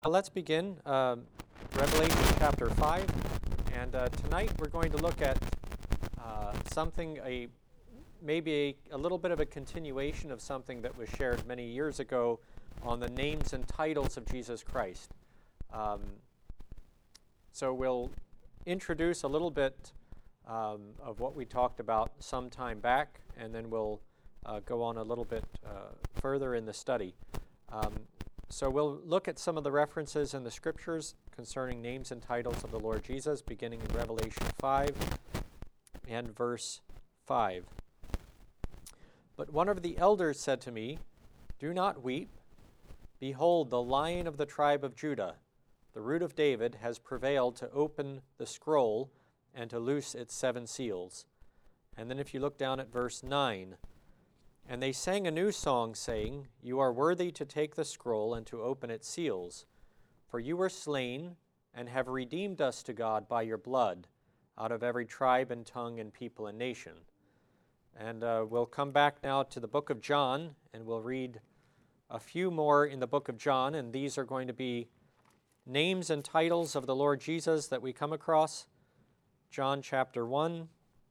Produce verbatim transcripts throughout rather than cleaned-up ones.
Let's begin um, Revelation chapter five, and uh, tonight we're going to look at uh, something, a maybe a, a little bit of a continuation of something that was shared many years ago on the names and titles of Jesus Christ. Um, so we'll introduce a little bit um, of what we talked about some time back, and then we'll uh, go on a little bit uh, further in the study. Um, So we'll look at some of the references in the scriptures concerning names and titles of the Lord Jesus, beginning in Revelation five and verse five. But one of the elders said to me, "Do not weep. Behold, the Lion of the tribe of Judah, the Root of David, has prevailed to open the scroll and to loose its seven seals." And then if you look down at verse nine, "And they sang a new song, saying, You are worthy to take the scroll and to open its seals. For you were slain, and have redeemed us to God by your blood, out of every tribe and tongue and people and nation." And uh, we'll come back now to the book of John, and we'll read a few more in the book of John, and these are going to be names and titles of the Lord Jesus that we come across. John chapter one.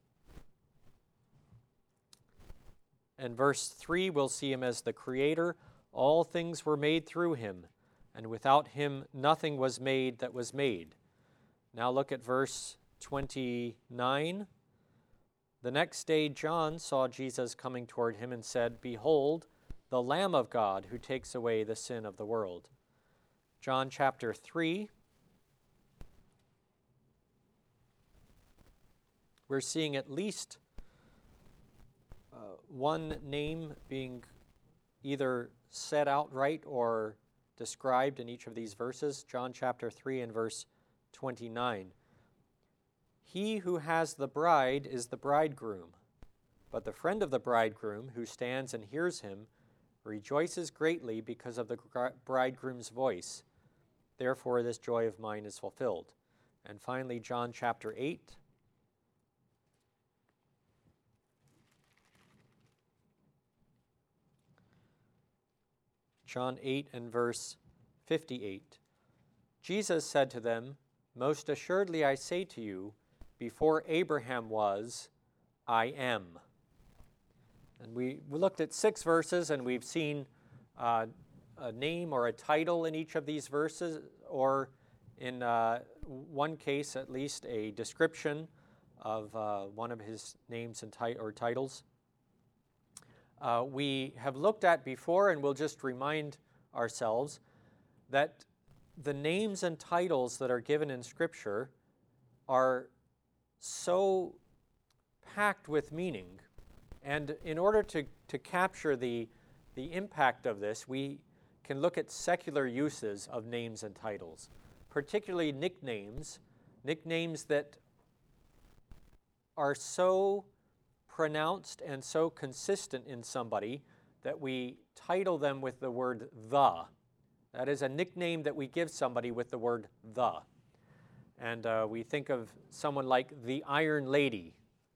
And verse three, we'll see him as the Creator. All things were made through him, and without him nothing was made that was made. Now look at verse twenty-nine. "The next day John saw Jesus coming toward him and said, Behold, the Lamb of God who takes away the sin of the world." John chapter three. We're seeing at least Uh, one name being either said outright or described in each of these verses. John chapter three and verse twenty-nine. "He who has the bride is the bridegroom, but the friend of the bridegroom who stands and hears him rejoices greatly because of the bridegroom's voice. Therefore this joy of mine is fulfilled." And finally, John chapter eight. John eight and verse fifty-eight. "Jesus said to them, Most assuredly I say to you, before Abraham was, I am." And we, we looked at six verses, and we've seen uh, a name or a title in each of these verses, or in uh, one case at least a description of uh, one of his names and tit- or titles. Uh, we have looked at before, and we'll just remind ourselves that the names and titles that are given in Scripture are so packed with meaning. And in order to, to capture the, the impact of this, we can look at secular uses of names and titles, particularly nicknames, nicknames that are so pronounced and so consistent in somebody that we title them with the word "the." That is a nickname that we give somebody with the word "the." And uh, we think of someone like the Iron Lady.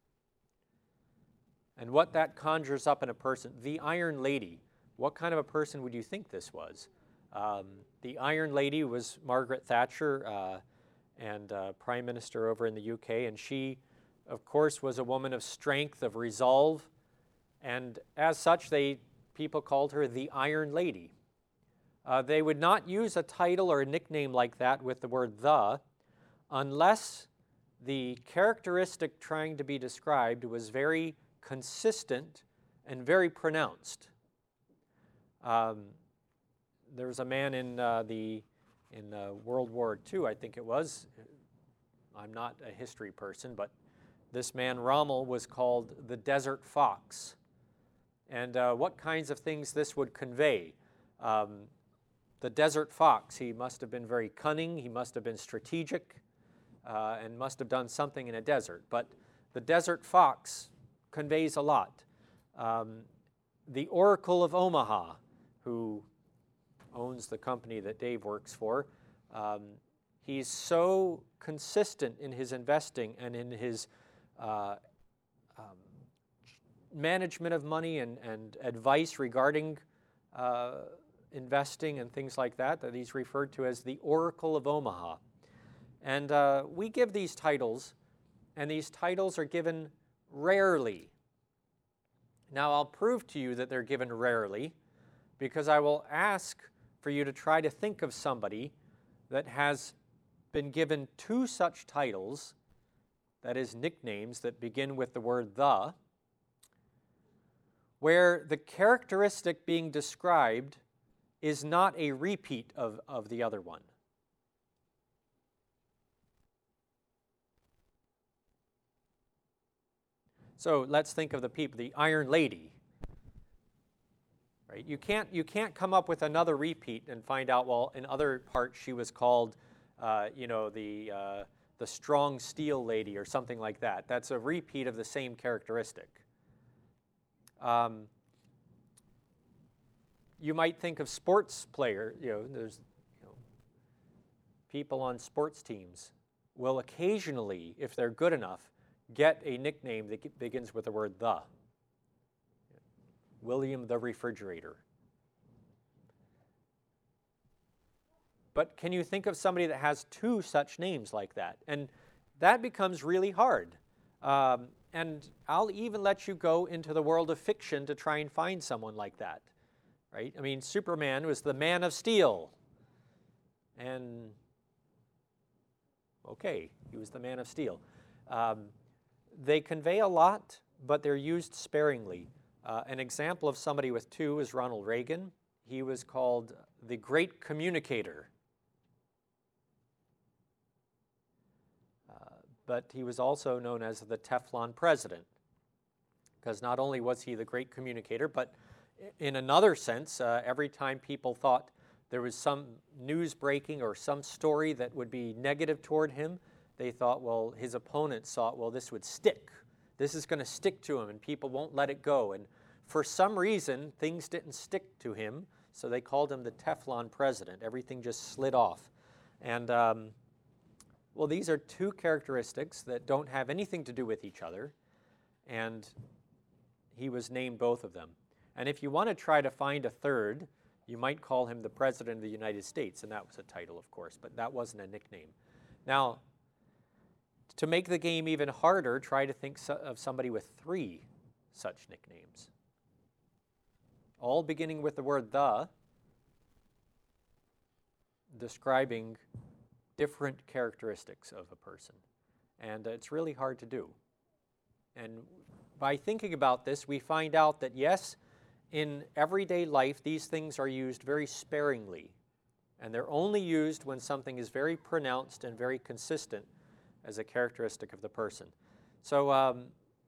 And what that conjures up in a person, the Iron Lady, what kind of a person would you think this was? Um, the Iron Lady was Margaret Thatcher, uh, and uh, Prime Minister over in the U K, and she of course, was a woman of strength, of resolve, and as such, they people called her the Iron Lady. Uh, they would not use a title or a nickname like that with the word "the" unless the characteristic trying to be described was very consistent and very pronounced. Um, there was a man in uh, the in uh, World War Two, I think it was. I'm not a history person, but this man, Rommel, was called the Desert Fox. And uh, what kinds of things this would convey? Um, the Desert Fox, he must have been very cunning, he must have been strategic, uh, and must have done something in a desert. But the Desert Fox conveys a lot. Um, the Oracle of Omaha, who owns the company that Dave works for, um, he's so consistent in his investing and in his Uh, um, management of money and, and advice regarding uh, investing and things like that, that he's referred to as the Oracle of Omaha. And uh, we give these titles, and these titles are given rarely. Now, I'll prove to you that they're given rarely, because I will ask for you to try to think of somebody that has been given two such titles, that is, nicknames that begin with the word the, where the characteristic being described is not a repeat of, of the other one. So let's think of the people, the Iron Lady. Right? You can't, you can't come up with another repeat and find out, well, in other parts she was called, uh, you know, the, uh, the Strong Steel Lady or something like that. That's a repeat of the same characteristic. Um, you might think of sports player, you know, there's you know, people on sports teams will occasionally, if they're good enough, get a nickname that begins with the word the. William the Refrigerator. But can you think of somebody that has two such names like that? And that becomes really hard. Um, and I'll even let you go into the world of fiction to try and find someone like that. Right? I mean, Superman was the Man of Steel. And, okay, he was the Man of Steel. Um, they convey a lot, but they're used sparingly. Uh, an example of somebody with two is Ronald Reagan. He was called the Great Communicator. Uh, but he was also known as the Teflon President, because not only was he the great communicator, but in another sense, uh, every time people thought there was some news breaking or some story that would be negative toward him, they thought, well, his opponents thought, well, this would stick. This is going to stick to him, and people won't let it go. And for some reason, things didn't stick to him, so they called him the Teflon President. Everything just slid off. And, um, well, these are two characteristics that don't have anything to do with each other, and he was named both of them. And if you want to try to find a third, you might call him the President of the United States, and that was a title, of course, but that wasn't a nickname. Now, to make the game even harder, try to think so of somebody with three such nicknames, all beginning with the word the, describing different characteristics of a person. And uh, it's really hard to do. And by thinking about this, we find out that, yes, in everyday life, these things are used very sparingly. And they're only used when something is very pronounced and very consistent as a characteristic of the person. So um,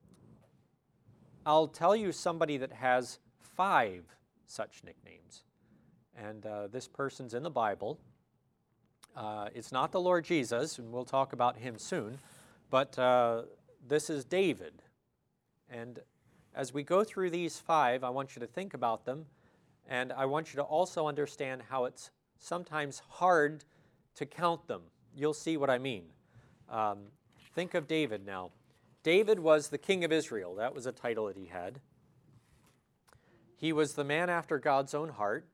I'll tell you somebody that has five such nicknames. And uh, this person's in the Bible. Uh, it's not the Lord Jesus, and we'll talk about him soon, but uh, this is David. And as we go through these five, I want you to think about them, and I want you to also understand how it's sometimes hard to count them. You'll see what I mean. Um, think of David now. David was the king of Israel. That was a title that he had. He was the man after God's own heart.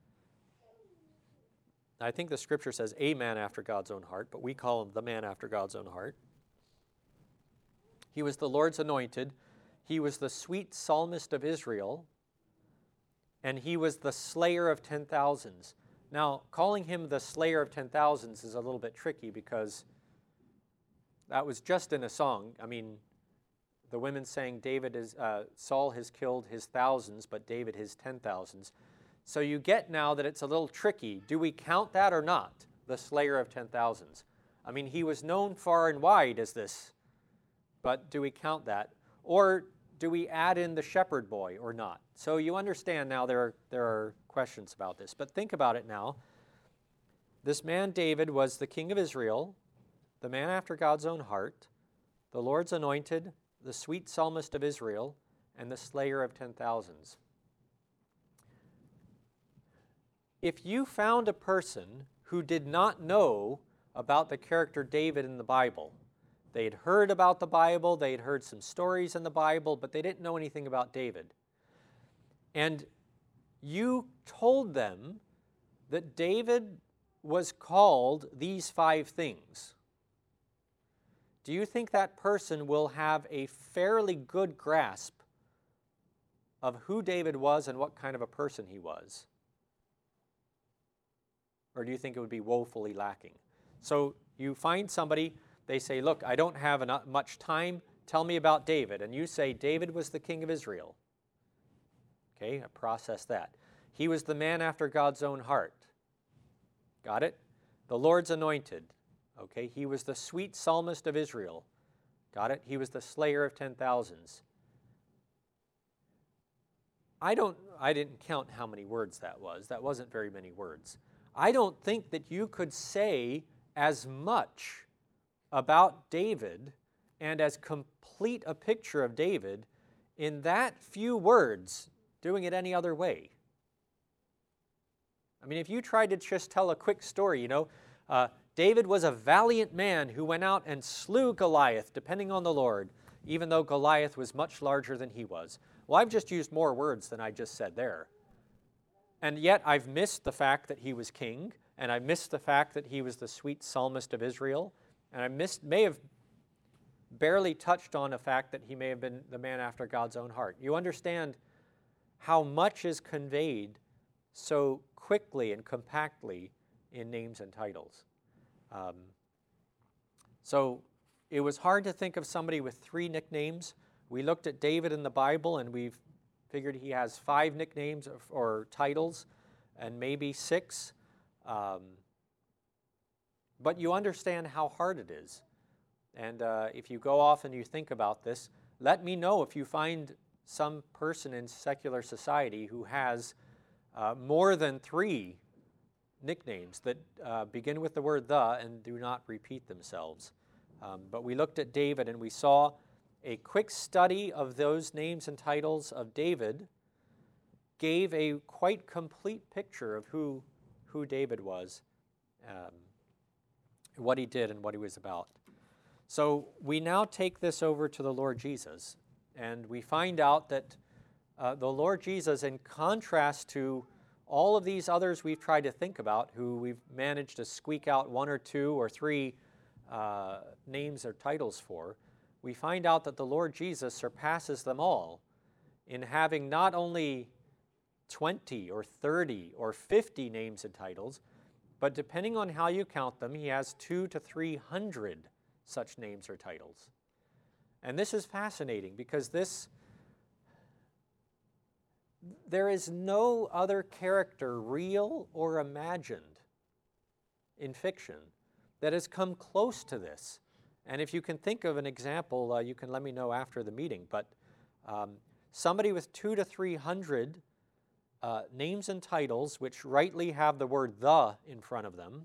I think the scripture says a man after God's own heart, but we call him the man after God's own heart. He was the Lord's anointed. He was the sweet psalmist of Israel. And he was the slayer of ten thousands. Now, calling him the slayer of ten thousands is a little bit tricky because that was just in a song. I mean, the women saying David is, uh, Saul has killed his thousands, but David his ten thousands. So you get now that it's a little tricky. Do we count that or not, the slayer of ten thousands? I mean, he was known far and wide as this, but do we count that? Or do we add in the shepherd boy or not? So you understand now there are, there are questions about this, but think about it now. This man David was the king of Israel, the man after God's own heart, the Lord's anointed, the sweet psalmist of Israel, and the slayer of ten thousands. If you found a person who did not know about the character David in the Bible, they had heard about the Bible, they had heard some stories in the Bible, but they didn't know anything about David. And you told them that David was called these five things, do you think that person will have a fairly good grasp of who David was and what kind of a person he was? Or do you think it would be woefully lacking? So you find somebody, they say, look, I don't have enough, much time, tell me about David. And you say, David was the king of Israel. Okay, I process that. He was the man after God's own heart. Got it? The Lord's anointed. Okay, he was the sweet psalmist of Israel. Got it? He was the slayer of ten thousands. I don't, I didn't count how many words that was. That wasn't very many words. I don't think that you could say as much about David and as complete a picture of David in that few words doing it any other way. I mean, if you tried to just tell a quick story, you know, uh, David was a valiant man who went out and slew Goliath, depending on the Lord, even though Goliath was much larger than he was. Well, I've just used more words than I just said there. And yet I've missed the fact that he was king, and I missed the fact that he was the sweet psalmist of Israel, and I missed, may have barely touched on the fact that he may have been the man after God's own heart. You understand how much is conveyed so quickly and compactly in names and titles. Um, so it was hard to think of somebody with three nicknames. We looked at David in the Bible, and we've figured he has five nicknames or, or titles, and maybe six. Um, but you understand how hard it is. And uh, if you go off and you think about this, let me know if you find some person in secular society who has uh, more than three nicknames that uh, begin with the word the and do not repeat themselves. Um, but we looked at David, and we saw a quick study of those names and titles of David gave a quite complete picture of who, who David was, um, what he did and what he was about. So we now take this over to the Lord Jesus, and we find out that uh, the Lord Jesus, in contrast to all of these others we've tried to think about, who we've managed to squeak out one or two or three uh, names or titles for, we find out that the Lord Jesus surpasses them all in having not only twenty or thirty or fifty names and titles, but depending on how you count them, he has two to three hundred such names or titles. And this is fascinating because this, there is no other character, real or imagined, in fiction that has come close to this. And if you can think of an example, uh, you can let me know after the meeting. But um, somebody with two to three hundred uh, names and titles, which rightly have the word "the" in front of them,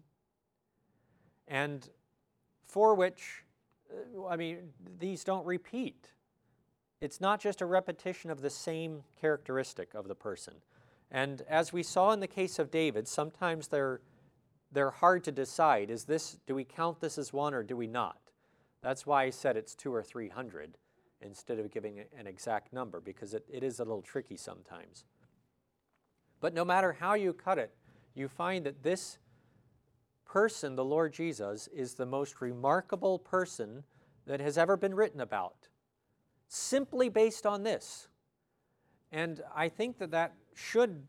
and for which, uh, I mean, these don't repeat. It's not just a repetition of the same characteristic of the person. And as we saw in the case of David, sometimes they're they're hard to decide. Is this? Do we count this as one or do we not? That's why I said it's two or three hundred instead of giving an exact number, because it, it is a little tricky sometimes. But no matter how you cut it, you find that this person, the Lord Jesus, is the most remarkable person that has ever been written about, simply based on this. And I think that that should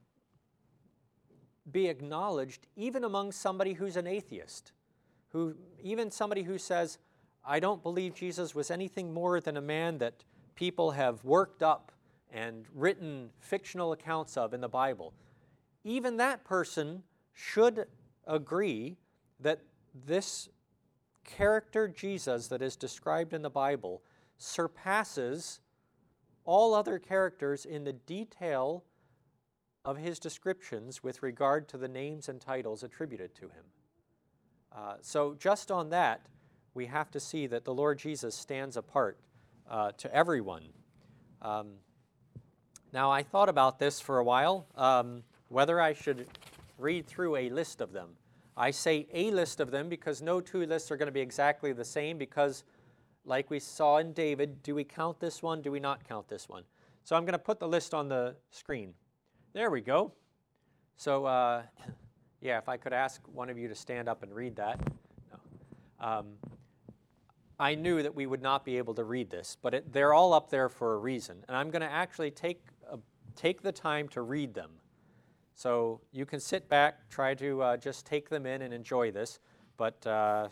be acknowledged even among somebody who's an atheist, who even somebody who says, I don't believe Jesus was anything more than a man that people have worked up and written fictional accounts of in the Bible. Even that person should agree that this character Jesus that is described in the Bible surpasses all other characters in the detail of his descriptions with regard to the names and titles attributed to him. Uh, so just on that, we have to see that the Lord Jesus stands apart uh, to everyone. Um, now, I thought about this for a while, um, whether I should read through a list of them. I say a list of them because no two lists are going to be exactly the same, because like we saw in David, do we count this one? Do we not count this one? So I'm going to put the list on the screen. There we go. So, uh, yeah, if I could ask one of you to stand up and read that. No. Um, I knew that we would not be able to read this, but it, they're all up there for a reason. And I'm going to actually take, a, take the time to read them. So you can sit back, try to uh, just take them in and enjoy this. But, uh,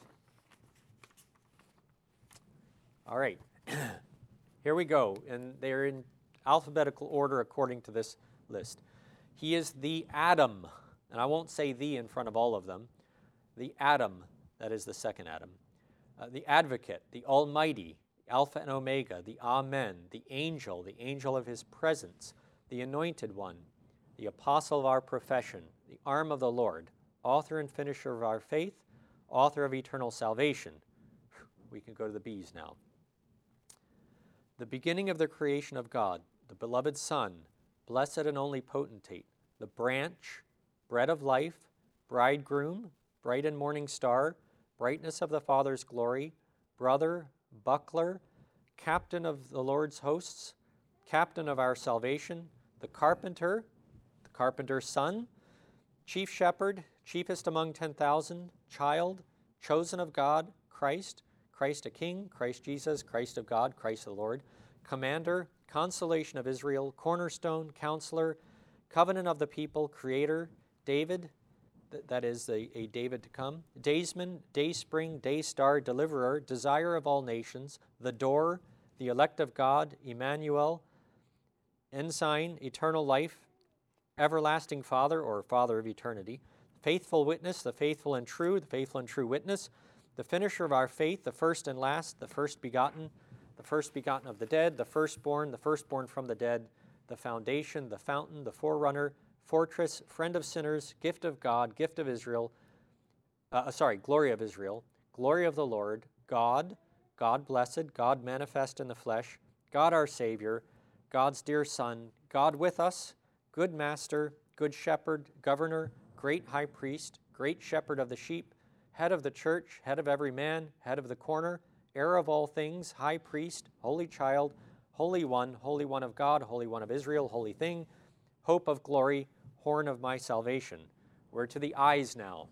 all right, here we go. And they're in alphabetical order according to this list. He is the Adam, and I won't say the in front of all of them. The Adam, that is the second Adam. Uh, the Advocate, the Almighty, Alpha and Omega, the Amen, the Angel, the Angel of His presence, the Anointed One, the Apostle of our profession, the Arm of the Lord, Author and Finisher of our faith, Author of eternal salvation. We can go to the B's now. The beginning of the creation of God, the beloved Son, blessed and only potentate, the branch, bread of life, bridegroom, bright and morning star, brightness of the Father's glory, brother, buckler, captain of the Lord's hosts, captain of our salvation, the carpenter, the carpenter's son, chief shepherd, chiefest among ten thousand, child, chosen of God, Christ, Christ a king, Christ Jesus, Christ of God, Christ the Lord, commander, consolation of Israel, cornerstone, counselor, covenant of the people, creator, David, th- that is a, a David to come, daysman, dayspring, daystar, deliverer, desire of all nations, the door, the elect of God, Emmanuel, ensign, eternal life, everlasting Father, or Father of eternity, faithful witness, the faithful and true, the faithful and true witness, the finisher of our faith, the first and last, the first begotten, the first begotten of the dead, the firstborn, the firstborn from the dead, the foundation, the fountain, the forerunner, fortress, friend of sinners, gift of God, gift of Israel, uh, sorry, glory of Israel, glory of the Lord, God, God blessed, God manifest in the flesh, God our Savior, God's dear Son, God with us, good master, good shepherd, governor, great high priest, great shepherd of the sheep, head of the church, head of every man, head of the corner, heir of all things, high priest, holy child, holy one, holy one of God, holy one of Israel, holy thing, hope of glory, horn of my salvation. We're to the I's now.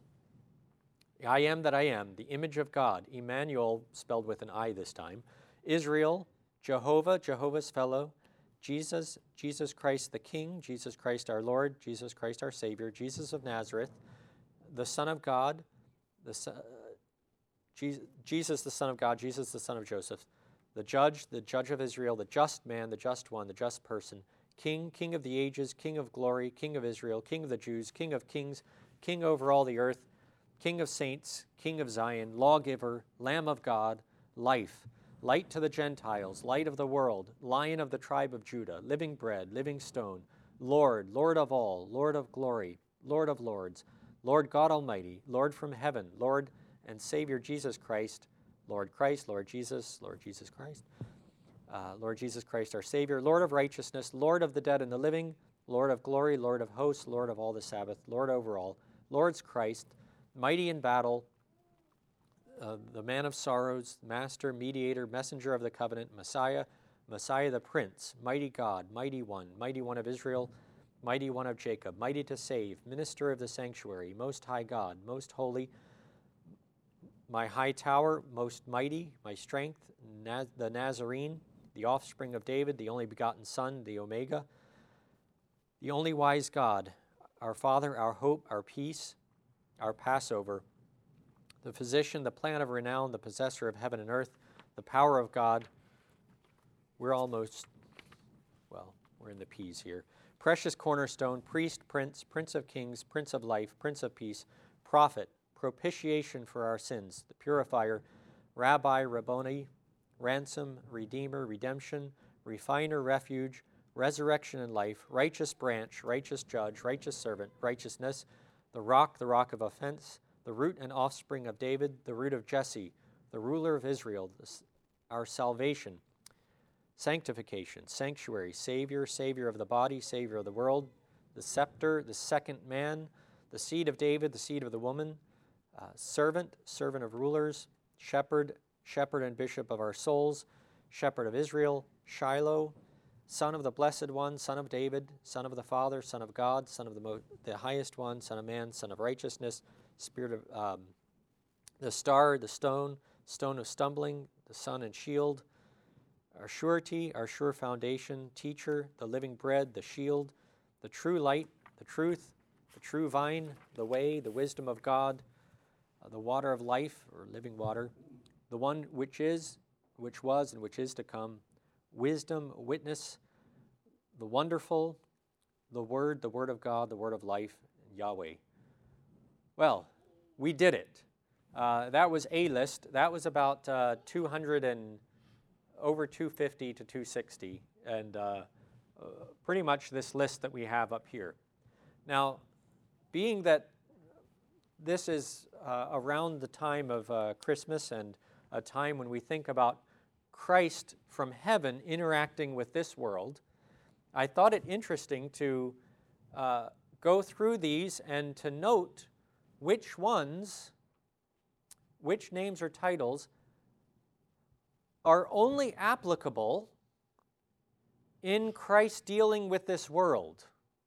I am that I am, the image of God, Emmanuel, spelled with an I this time, Israel, Jehovah, Jehovah's fellow, Jesus, Jesus Christ the King, Jesus Christ our Lord, Jesus Christ our Savior, Jesus of Nazareth, the Son of God, the Son, Jesus, Jesus the Son of God, Jesus the Son of Joseph, the Judge, the Judge of Israel, the just man, the just one, the just person, King, King of the ages, King of glory, King of Israel, King of the Jews, King of kings, King over all the earth, King of saints, King of Zion, lawgiver, Lamb of God, life, light to the Gentiles, light of the world, Lion of the tribe of Judah, living bread, living stone, Lord, Lord of all, Lord of glory, Lord of lords, Lord God Almighty, Lord from heaven, Lord and Savior Jesus Christ, Lord Christ, Lord Jesus, Lord Jesus Christ, uh, Lord Jesus Christ our Savior, Lord of righteousness, Lord of the dead and the living, Lord of glory, Lord of hosts, Lord of all the Sabbath, Lord over all, Lord's Christ, mighty in battle, uh, the man of sorrows, master, mediator, messenger of the covenant, Messiah, Messiah the Prince, mighty God, mighty one, mighty one of Israel, mighty one of Jacob, mighty to save, minister of the sanctuary, most high God, most holy, my high tower, most mighty, my strength, Naz- the Nazarene, the offspring of David, the only begotten Son, the Omega, the only wise God, our Father, our hope, our peace, our Passover, the physician, the plan of renown, the possessor of heaven and earth, the power of God. We're almost, well, we're in the P's here. Precious cornerstone, priest, prince, prince of kings, prince of life, prince of peace, prophet, propitiation for our sins, the purifier, rabbi, Rabboni, ransom, redeemer, redemption, refiner, refuge, resurrection and life, righteous branch, righteous judge, righteous servant, righteousness, the rock, the rock of offense, the root and offspring of David, the root of Jesse, the ruler of Israel, this, our salvation, sanctification, sanctuary, Savior, Savior of the body, Savior of the world, the scepter, the second man, the seed of David, the seed of the woman, uh, servant, servant of rulers, shepherd, shepherd and bishop of our souls, shepherd of Israel, Shiloh, Son of the Blessed One, Son of David, Son of the Father, Son of God, Son of the, Mo- the Highest One, Son of Man, Son of Righteousness, Spirit of um, the Star, the Stone, Stone of Stumbling, the Sun and Shield, our surety, our sure foundation, Teacher, the living bread, the shield, the true light, the truth, the true vine, the way, the wisdom of God, uh, the water of life, or living water, the one which is, which was, and which is to come, wisdom, witness, the wonderful, the Word, the Word of God, the Word of life, Yahweh. Well, we did it. Uh, that was a list. That was about uh, two hundred and over two fifty to two sixty, and uh, uh, pretty much this list that we have up here. Now, being that this is uh, around the time of uh, Christmas and a time when we think about Christ from heaven interacting with this world, I thought it interesting to uh, go through these and to note which ones, which names or titles are only applicable in Christ dealing with this world.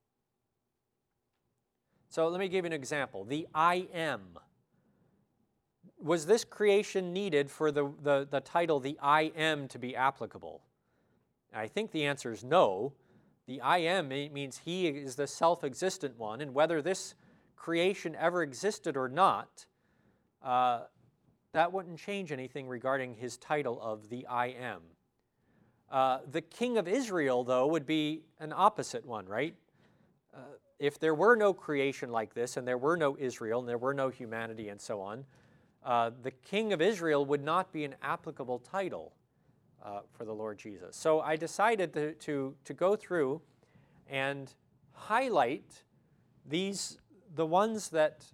So let me give you an example. The I Am. Was this creation needed for the, the, the title, the I Am, to be applicable? I think the answer is no. The I Am means He is the self-existent one, and whether this creation ever existed or not, uh, that wouldn't change anything regarding His title of the I Am. Uh, the King of Israel, though, would be an opposite one, right? Uh, if there were no creation like this, and there were no Israel, and there were no humanity, and so on, uh, the King of Israel would not be an applicable title uh, for the Lord Jesus. So I decided to, to, to go through and highlight these, the ones that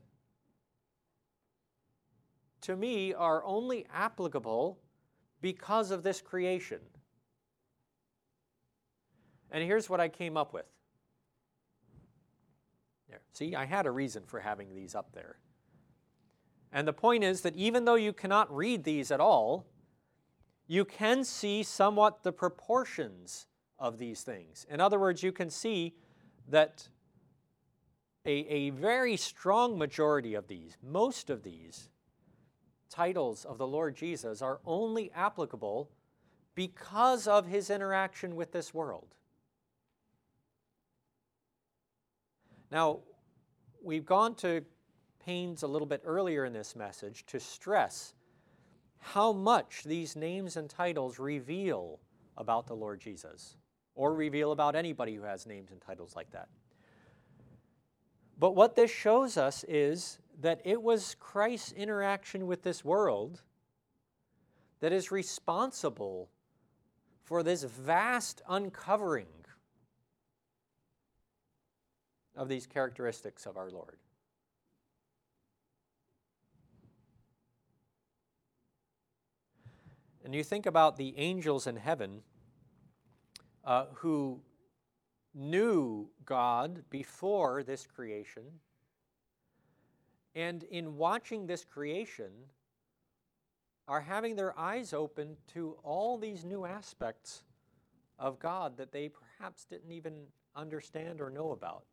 to me are only applicable because of this creation. And here's what I came up with. There. See, I had a reason for having these up there. And the point is that even though you cannot read these at all, you can see somewhat the proportions of these things. In other words, you can see that a, a very strong majority of these, most of these titles of the Lord Jesus are only applicable because of His interaction with this world. Now, we've gone to pains a little bit earlier in this message to stress how much these names and titles reveal about the Lord Jesus, or reveal about anybody who has names and titles like that. But what this shows us is that it was Christ's interaction with this world that is responsible for this vast uncovering of these characteristics of our Lord. And you think about the angels in heaven uh, who knew God before this creation, and in watching this creation are having their eyes open to all these new aspects of God that they perhaps didn't even understand or know about.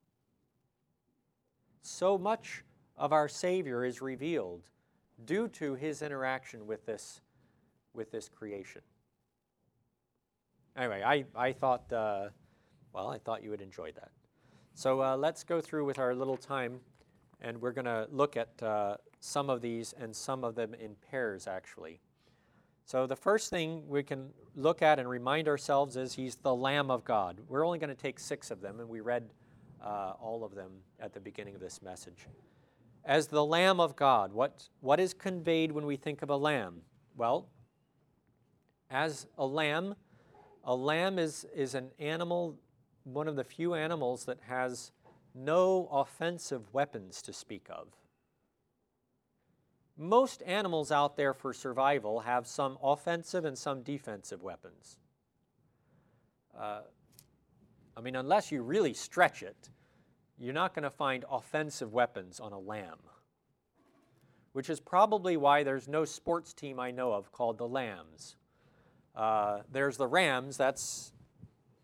So much of our Savior is revealed due to His interaction with this, with this creation. Anyway, I, I thought, uh, well, I thought you would enjoy that. So uh, let's go through with our little time, and we're going to look at uh, some of these and some of them in pairs, actually. So the first thing we can look at and remind ourselves is He's the Lamb of God. We're only going to take six of them, and we read uh, all of them at the beginning of this message. As the Lamb of God, what, what is conveyed when we think of a lamb? Well, as a lamb, a lamb is, is an animal, one of the few animals that has no offensive weapons to speak of. Most animals out there for survival have some offensive and some defensive weapons. Uh, I mean, unless you really stretch it, you're not going to find offensive weapons on a lamb, which is probably why there's no sports team I know of called the Lambs. Uh, there's the Rams, that's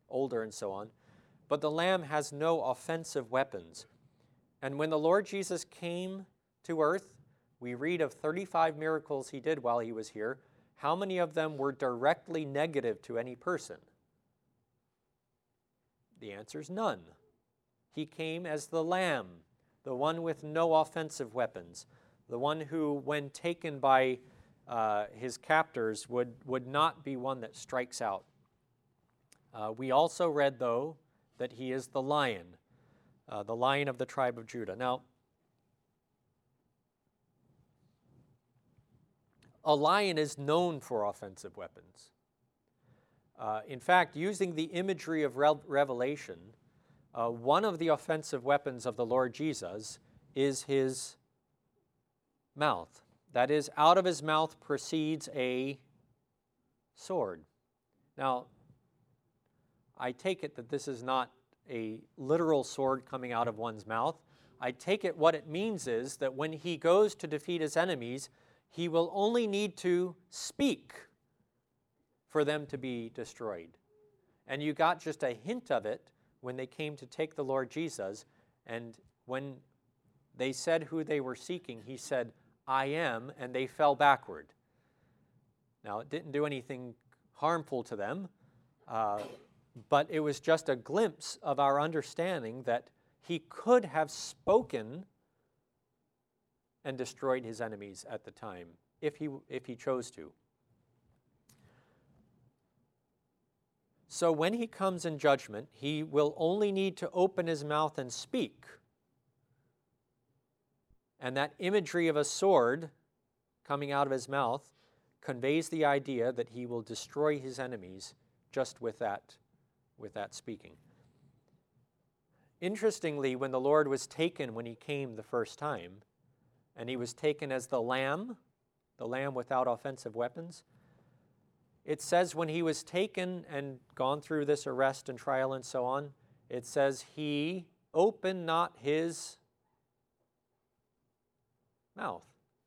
older and so on. But the Lamb has no offensive weapons. And when the Lord Jesus came to earth, we read of thirty-five miracles he did while he was here. How many of them were directly negative to any person? The answer is none. He came as the Lamb, the one with no offensive weapons, the one who, when taken by uh, his captors, would, would not be one that strikes out. Uh, we also read, though, that he is the Lion, uh, the Lion of the tribe of Judah. Now, a lion is known for offensive weapons. Uh, in fact, using the imagery of Re- Revelation, uh, one of the offensive weapons of the Lord Jesus is his mouth. That is, out of his mouth proceeds a sword. Now, I take it that this is not a literal sword coming out of one's mouth. I take it what it means is that when he goes to defeat his enemies, he will only need to speak for them to be destroyed. And you got just a hint of it when they came to take the Lord Jesus, and when they said who they were seeking, he said, I am, and they fell backward. Now, it didn't do anything harmful to them, uh, but it was just a glimpse of our understanding that he could have spoken and destroyed his enemies at the time, if he, if he chose to. So when he comes in judgment, he will only need to open his mouth and speak. And that imagery of a sword coming out of his mouth conveys the idea that he will destroy his enemies just with that, with that speaking. Interestingly, when the Lord was taken, when he came the first time, and he was taken as the Lamb, the Lamb without offensive weapons, it says when he was taken and gone through this arrest and trial and so on, it says he opened not his mouth.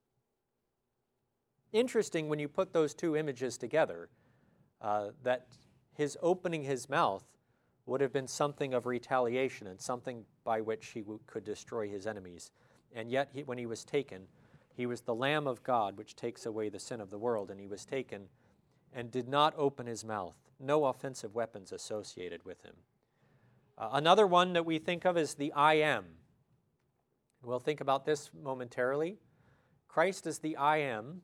Interesting when you put those two images together, uh, that his opening his mouth would have been something of retaliation and something by which he w- could destroy his enemies. And yet, he, when he was taken, he was the Lamb of God, which takes away the sin of the world, and he was taken and did not open his mouth. No offensive weapons associated with him. Uh, another one that we think of is the I am. We'll think about this momentarily. Christ is the I am,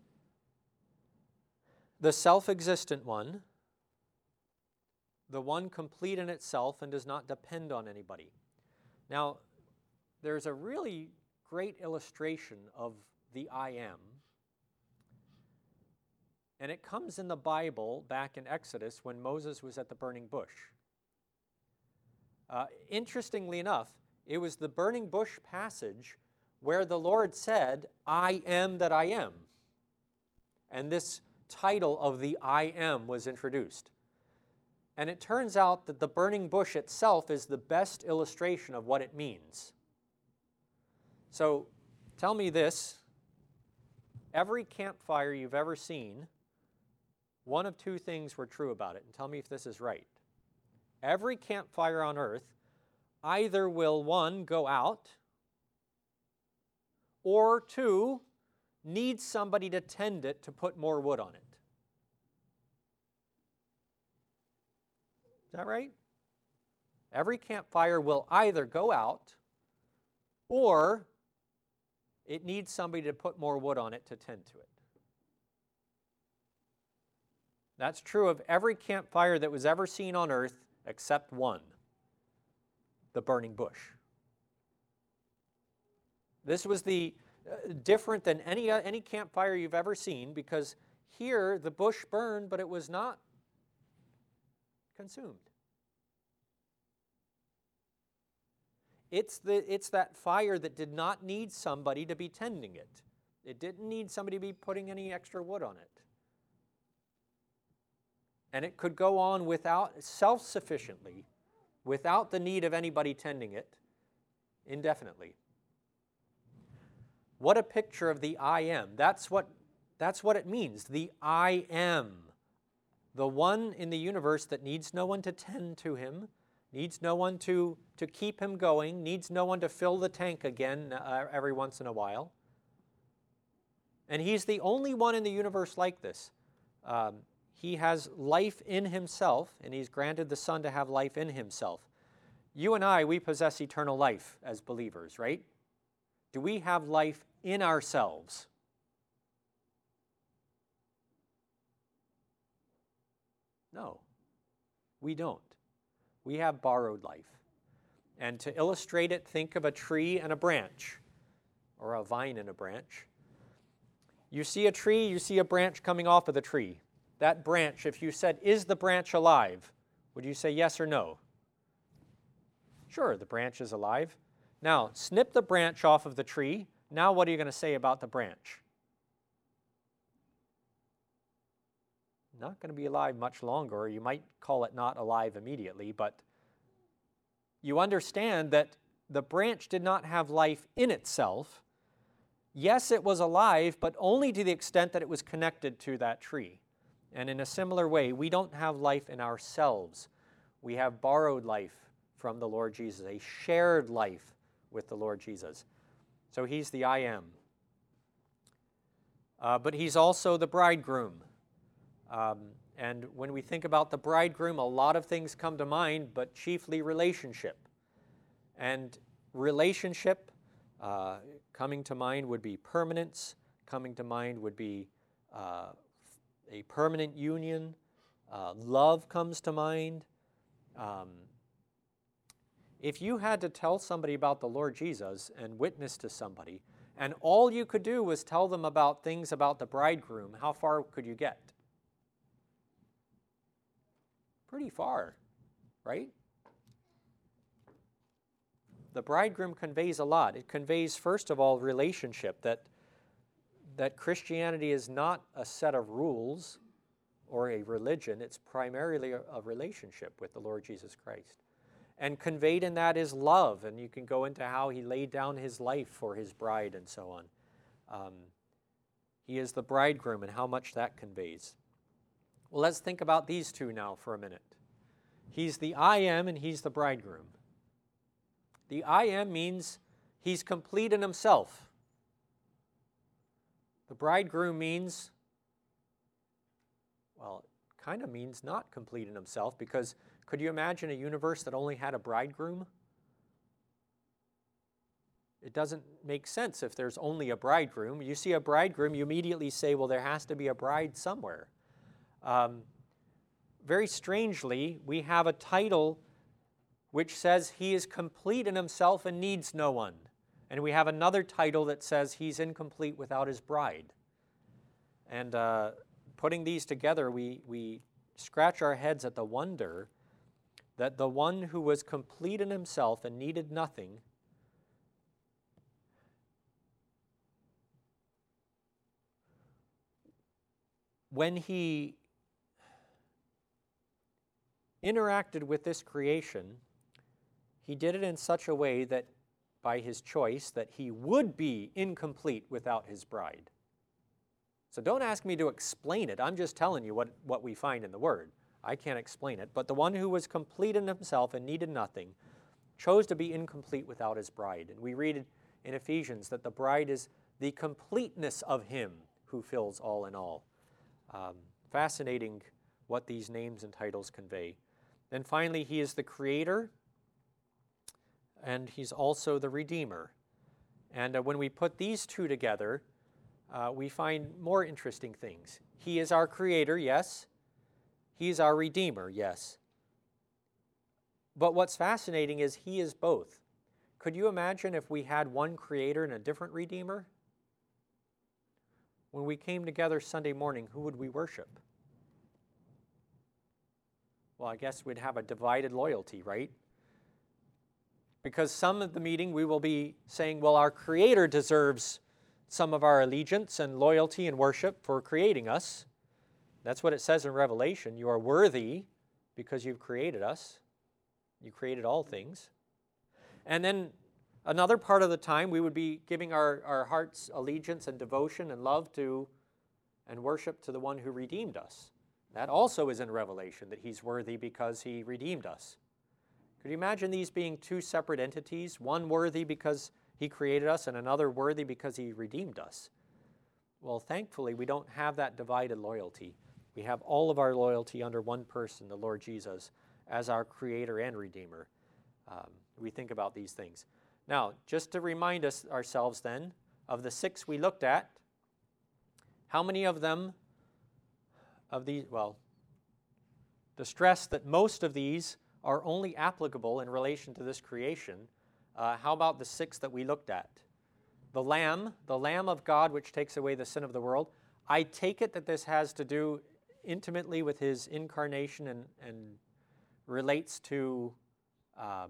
the self-existent one, the one complete in itself and does not depend on anybody. Now, there's a really great illustration of the I am, and it comes in the Bible back in Exodus when Moses was at the burning bush. Uh, interestingly enough, it was the burning bush passage where the Lord said, I am that I am. And this title of the I am was introduced. And it turns out that the burning bush itself is the best illustration of what it means. So tell me this, every campfire you've ever seen, one of two things were true about it, and tell me if this is right. Every campfire on earth either will, one, go out, or two, need somebody to tend it to put more wood on it. Is that right? Every campfire will either go out, or it needs somebody to put more wood on it to tend to it. That's true of every campfire that was ever seen on earth except one, the burning bush. This was the uh, different than any, uh, any campfire you've ever seen, because here the bush burned, but it was not consumed. It's, the, it's that fire that did not need somebody to be tending it. It didn't need somebody to be putting any extra wood on it. And it could go on without, self-sufficiently, without the need of anybody tending it, indefinitely. What a picture of the I am. That's what, that's what it means, the I am. the one in the universe that needs no one to tend to him, needs no one to, to keep him going, needs no one to fill the tank again uh, every once in a while. And he's the only one in the universe like this. Um, he has life in himself, and he's granted the Son to have life in himself. You and I, we possess eternal life as believers, right? Do we have life in ourselves? No, we don't. We have borrowed life. And to illustrate it, think of a tree and a branch, or a vine and a branch. You see a tree, you see a branch coming off of the tree. That branch, if you said, is the branch alive? Would you say yes or no? Sure, the branch is alive. Now, snip the branch off of the tree. Now what are you going to say about the branch? Not going to be alive much longer, or you might call it not alive immediately, but you understand that the branch did not have life in itself. Yes, it was alive, but only to the extent that it was connected to that tree. And in a similar way, we don't have life in ourselves. We have borrowed life from the Lord Jesus, a shared life with the Lord Jesus. So he's the I am. Uh, but he's also the bridegroom. Um, and when we think about the bridegroom, a lot of things come to mind, but chiefly relationship. And relationship, uh, coming to mind would be permanence. Coming to mind would be uh, a permanent union. Uh, love comes to mind. Um, if you had to tell somebody about the Lord Jesus and witness to somebody, and all you could do was tell them about things about the bridegroom, how far could you get? Pretty far, right? The bridegroom conveys a lot. It conveys, first of all, relationship, that, that Christianity is not a set of rules or a religion. It's primarily a, a relationship with the Lord Jesus Christ. And conveyed in that is love, and you can go into how he laid down his life for his bride and so on. Um, he is the bridegroom and how much that conveys. Well, let's think about these two now for a minute. He's the I am and he's the bridegroom. The I am means he's complete in himself. The bridegroom means, well, it kind of means not complete in himself, because could you imagine a universe that only had a bridegroom? It doesn't make sense if there's only a bridegroom. You see a bridegroom, you immediately say, well, there has to be a bride somewhere. Um, very strangely, we have a title which says he is complete in himself and needs no one. And we have another title that says he's incomplete without his bride. And uh, putting these together, we, we scratch our heads at the wonder that the one who was complete in himself and needed nothing when he interacted with this creation, he did it in such a way that by his choice that he would be incomplete without his bride. So don't ask me to explain it. I'm just telling you what, what we find in the Word. I can't explain it. But the one who was complete in himself and needed nothing chose to be incomplete without his bride. And we read in Ephesians that the bride is the completeness of him who fills all in all. Um, fascinating what these names and titles convey. Then finally, he is the creator, and he's also the redeemer. And uh, when we put these two together, uh, we find more interesting things. He is our creator, yes. He's our redeemer, yes. But what's fascinating is he is both. Could you imagine if we had one creator and a different redeemer? When we came together Sunday morning, who would we worship? Well, I guess we'd have a divided loyalty, right? Because some of the meeting we will be saying, well, our Creator deserves some of our allegiance and loyalty and worship for creating us. That's what it says in Revelation. You are worthy because you've created us. You created all things. And then another part of the time we would be giving our, our heart's allegiance and devotion and love to and worship to the one who redeemed us. That also is in Revelation, that he's worthy because he redeemed us. Could you imagine these being two separate entities, one worthy because he created us and another worthy because he redeemed us? Well, thankfully, we don't have that divided loyalty. We have all of our loyalty under one person, the Lord Jesus, as our creator and redeemer. Um, we think about these things. Now, just to remind us ourselves then, of the six we looked at, how many of them, of these, well, the stress that most of these are only applicable in relation to this creation. Uh, how about the six that we looked at? The Lamb, the Lamb of God, which takes away the sin of the world. I take it that this has to do intimately with his incarnation and, and relates to um,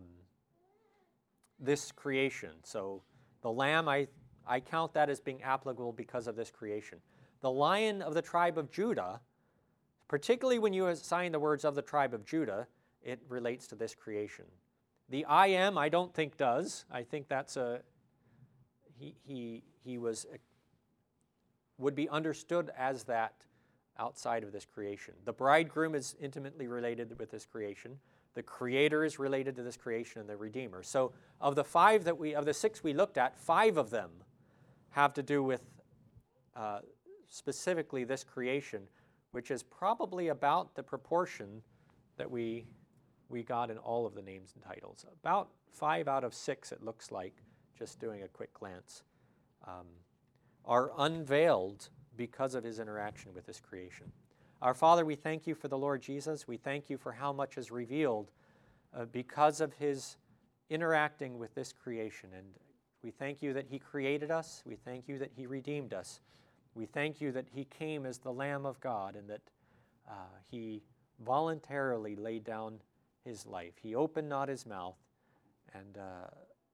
this creation. So the Lamb, I, I count that as being applicable because of this creation. The Lion of the tribe of Judah, particularly when you assign the words of the tribe of Judah, it relates to this creation. The I am, I don't think does. I think that's a, he, he, he was, a, would be understood as that outside of this creation. The bridegroom is intimately related with this creation. The creator is related to this creation and the redeemer. So of the five that we, of the six we looked at, five of them have to do with uh, specifically this creation, which is probably about the proportion that we we got in all of the names and titles. About five out of six, it looks like, just doing a quick glance, um, are unveiled because of his interaction with this creation. Our Father, we thank you for the Lord Jesus. We thank you for how much is revealed uh, because of his interacting with this creation. And we thank you that he created us. We thank you that he redeemed us. We thank you that he came as the Lamb of God and that uh, he voluntarily laid down his life. He opened not his mouth and uh,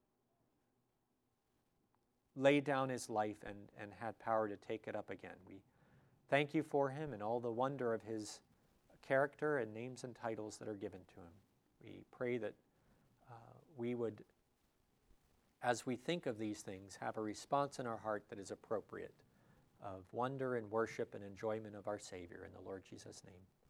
laid down his life and, and had power to take it up again. We thank you for him and all the wonder of his character and names and titles that are given to him. We pray that uh, we would, as we think of these things, have a response in our heart that is appropriate of wonder and worship and enjoyment of our Savior. In the Lord Jesus' name.